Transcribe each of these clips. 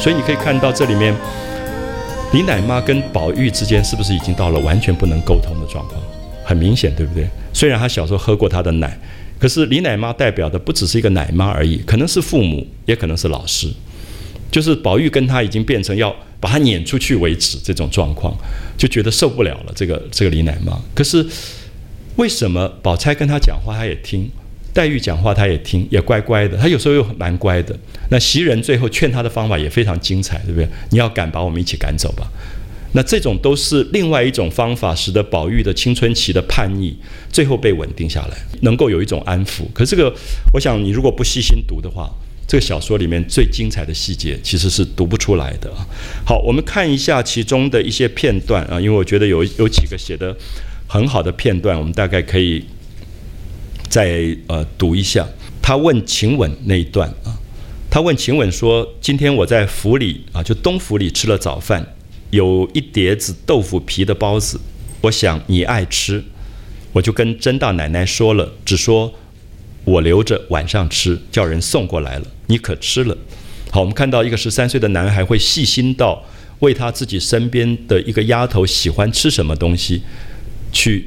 所以你可以看到这里面，李奶妈跟宝玉之间是不是已经到了完全不能沟通的状况？很明显，对不对？虽然他小时候喝过他的奶，可是李奶妈代表的不只是一个奶妈而已，可能是父母，也可能是老师。就是宝玉跟他已经变成要把他撵出去为止这种状况，就觉得受不了了。这个李奶妈，可是为什么宝钗跟他讲话他也听，黛玉讲话他也听，也乖乖的，他有时候又蛮乖的。那袭人最后劝他的方法也非常精彩，对不对？你要赶，把我们一起赶走吧。那这种都是另外一种方法，使得宝玉的青春期的叛逆最后被稳定下来，能够有一种安抚。可是这个，我想你如果不细心读的话，这个小说里面最精彩的细节其实是读不出来的。好，我们看一下其中的一些片段啊，因为我觉得有几个写得很好的片段，我们大概可以再读一下。他问晴雯那一段啊，他问晴雯说：“今天我在府里啊，就东府里吃了早饭。有一碟子豆腐皮的包子，我想你爱吃，我就跟甄大奶奶说了，只说我留着晚上吃，叫人送过来了，你可吃了。”好，我们看到一个13岁的男孩会细心到为他自己身边的一个丫头喜欢吃什么东西去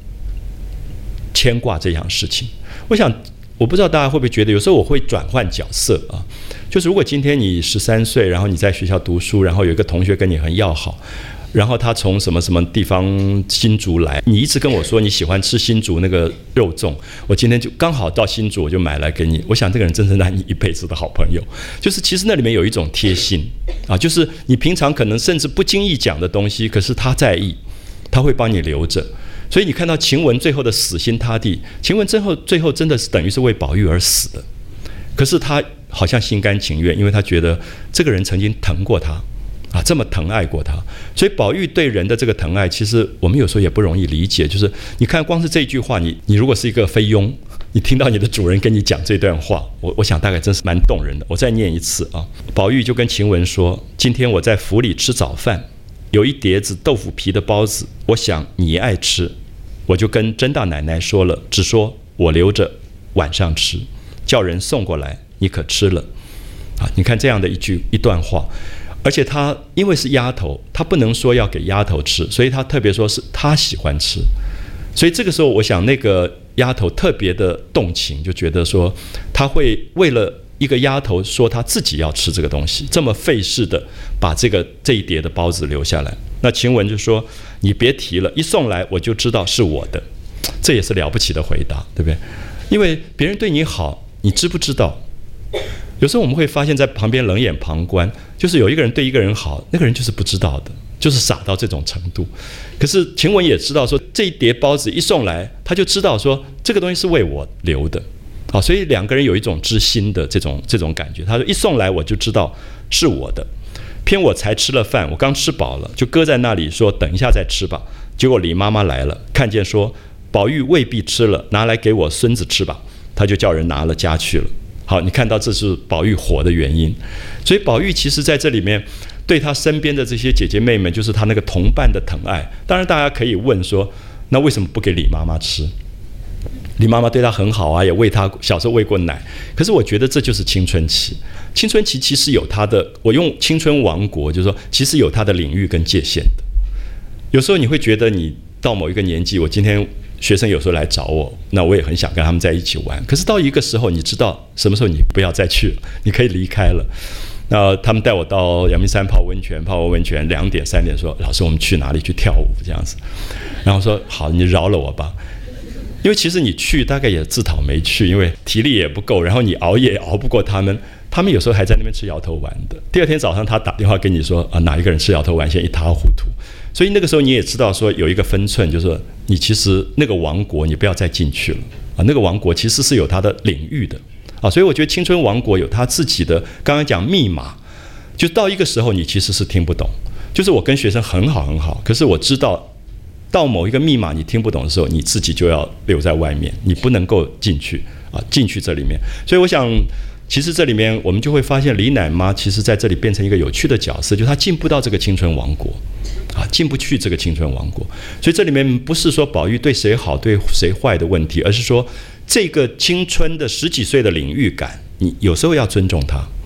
牵挂这样事情。我想，我不知道大家会不会觉得，有时候我会转换角色啊。就是如果今天你13岁，然后你在学校读书，然后有一个同学跟你很要好，然后他从什么什么地方新竹来，你一直跟我说你喜欢吃新竹那个肉粽，我今天就刚好到新竹，我就买来给你。我想这个人真是让你一辈子的好朋友。就是其实那里面有一种贴心啊，就是你平常可能甚至不经意讲的东西，可是他在意，他会帮你留着。所以你看到晴雯最后的死心塌地，晴雯最后真的是等于是为宝玉而死的，可是他好像心甘情愿，因为他觉得这个人曾经疼过他啊，这么疼爱过他。所以宝玉对人的这个疼爱，其实我们有时候也不容易理解。就是你看，光是这句话，你如果是一个菲佣，你听到你的主人跟你讲这段话，我想大概真是蛮动人的。我再念一次啊，宝玉就跟晴雯说：“今天我在府里吃早饭，有一碟子豆腐皮的包子，我想你爱吃，我就跟甄大奶奶说了，只说我留着晚上吃，叫人送过来，你可吃了。”啊，你看这样的一段话，而且他因为是丫头，他不能说要给丫头吃，所以他特别说是他喜欢吃。所以这个时候，我想那个丫头特别的动情，就觉得说他会为了一个丫头说他自己要吃这个东西，这么费事的把这一碟的包子留下来。那晴雯就说：“你别提了，一送来我就知道是我的。”这也是了不起的回答，对不对？因为别人对你好，你知不知道？有时候我们会发现在旁边冷眼旁观，就是有一个人对一个人好，那个人就是不知道的，就是傻到这种程度。可是晴雯也知道说，这一碟包子一送来，他就知道说这个东西是为我留的。好，所以两个人有一种知心的这种感觉。他说一送来我就知道是我的，偏我才吃了饭，我刚吃饱了，就搁在那里说等一下再吃吧。结果李妈妈来了，看见说宝玉未必吃了，拿来给我孙子吃吧，他就叫人拿了家去了。好，你看到这是宝玉火的原因。所以宝玉其实在这里面对他身边的这些姐姐妹妹，就是他那个同伴的疼爱。当然大家可以问说，那为什么不给李妈妈吃？李妈妈对他很好啊，也喂他小时候喂过奶。可是我觉得这就是青春期，青春期其实有它的，我用青春王国就是说，其实有它的领域跟界限的。有时候你会觉得你到某一个年纪，我今天学生有时候来找我，那我也很想跟他们在一起玩。可是到一个时候，你知道什么时候你不要再去了，你可以离开了。那他们带我到阳明山泡温泉，2点3点说，老师我们去哪里去跳舞这样子。然后说好，你饶了我吧。因为其实你去大概也自讨没趣，因为体力也不够，然后你熬夜也熬不过他们。他们有时候还在那边吃摇头丸的。第二天早上他打电话跟你说啊，哪一个人吃摇头丸，现在一塌糊涂。所以那个时候你也知道说有一个分寸，就是说你其实那个王国你不要再进去了啊，那个王国其实是有它的领域的啊。所以我觉得青春王国有它自己的，刚刚讲密码，就到一个时候你其实是听不懂。就是我跟学生很好，可是我知道到某一个密码你听不懂的时候，你自己就要留在外面，你不能够进去啊，进去这里面。所以我想其实这里面我们就会发现李奶妈其实在这里变成一个有趣的角色，就是她进不到这个青春王国啊，进不去这个青春王国。所以这里面不是说宝玉对谁好对谁坏的问题，而是说这个青春的10几岁的领域感，你有时候要尊重他，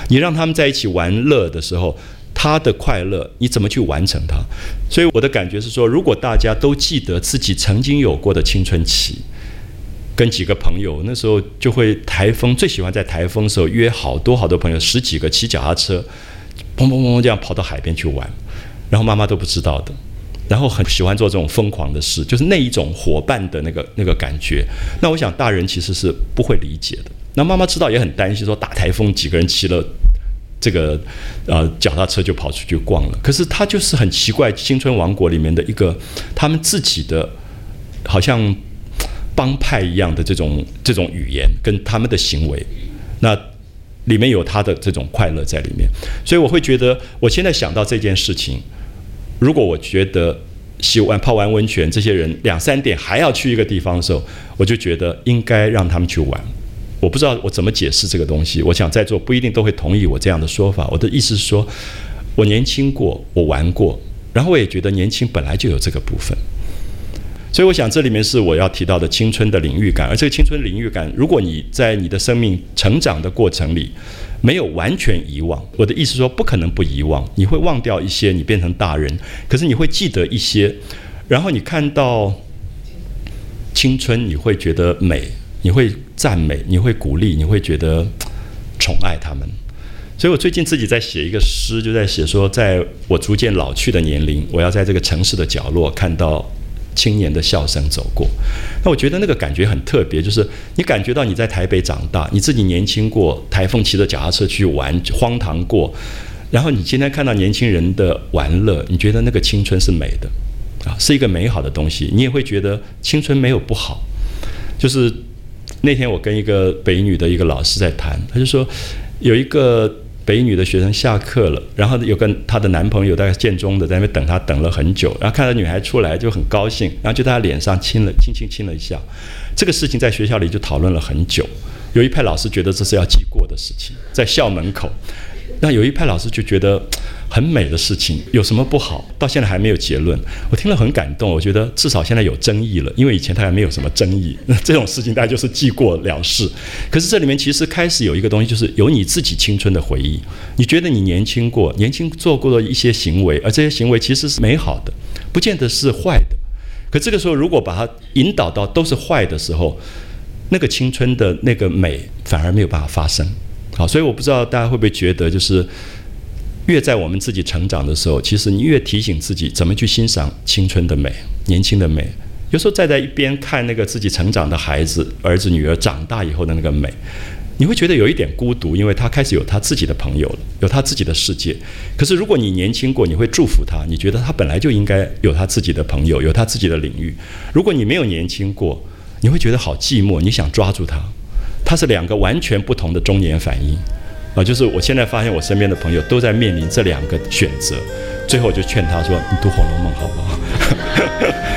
你让他们在一起玩乐的时候，他的快乐你怎么去完成它？所以我的感觉是说，如果大家都记得自己曾经有过的青春期，跟几个朋友那时候就会台风，最喜欢在台风的时候约好多朋友，10几个骑脚踏车，砰砰砰这样跑到海边去玩，然后妈妈都不知道的，然后很喜欢做这种疯狂的事，就是那一种伙伴的那个感觉。那我想大人其实是不会理解的。那妈妈知道也很担心，说大台风几个人骑了这个脚踏车就跑出去逛了。可是他就是很奇怪，青春王国里面的一个他们自己的好像帮派一样的这种语言跟他们的行为，那里面有他的这种快乐在里面。所以我会觉得，我现在想到这件事情，如果我觉得泡完温泉这些人2、3点还要去一个地方的时候，我就觉得应该让他们去玩。我不知道我怎么解释这个东西，我想在座不一定都会同意我这样的说法。我的意思是说，我年轻过，我玩过，然后我也觉得年轻本来就有这个部分。所以我想这里面是我要提到的青春的领域感。而这个青春领域感，如果你在你的生命成长的过程里没有完全遗忘，我的意思是说不可能不遗忘，你会忘掉一些，你变成大人，可是你会记得一些，然后你看到青春你会觉得美，你会赞美，你会鼓励，你会觉得宠爱他们。所以我最近自己在写一个诗，就在写说，在我逐渐老去的年龄，我要在这个城市的角落看到青年的笑声走过。那我觉得那个感觉很特别，就是你感觉到你在台北长大，你自己年轻过，台风骑着脚踏车去玩，荒唐过，然后你今天看到年轻人的玩乐，你觉得那个青春是美的啊，是一个美好的东西。你也会觉得青春没有不好。就是那天我跟一个北一女的一个老师在谈，他就说有一个北一女的学生下课了，然后有个她的男朋友大概建中的在那边等她，等了很久，然后看到女孩出来就很高兴，然后就在她脸上轻轻亲了一下。这个事情在学校里就讨论了很久，有一派老师觉得这是要记过的事情，在校门口，那有一派老师就觉得很美的事情，有什么不好？到现在还没有结论。我听了很感动，我觉得至少现在有争议了，因为以前他还没有什么争议，这种事情大家就是记过了事。可是这里面其实开始有一个东西，就是有你自己青春的回忆，你觉得你年轻过，年轻做过的一些行为，而这些行为其实是美好的，不见得是坏的。可这个时候如果把它引导到都是坏的时候，那个青春的那个美反而没有办法发生。好，所以我不知道大家会不会觉得，就是越在我们自己成长的时候，其实你越提醒自己怎么去欣赏青春的美，年轻的美。有时候站在一边看那个自己成长的孩子、儿子、女儿长大以后的那个美，你会觉得有一点孤独，因为他开始有他自己的朋友了，有他自己的世界。可是如果你年轻过，你会祝福他，你觉得他本来就应该有他自己的朋友，有他自己的领域。如果你没有年轻过，你会觉得好寂寞，你想抓住他。它是2个完全不同的中年反应啊！就是我现在发现我身边的朋友都在面临这2个选择，最后我就劝他说：“你读《红楼梦》好不好？”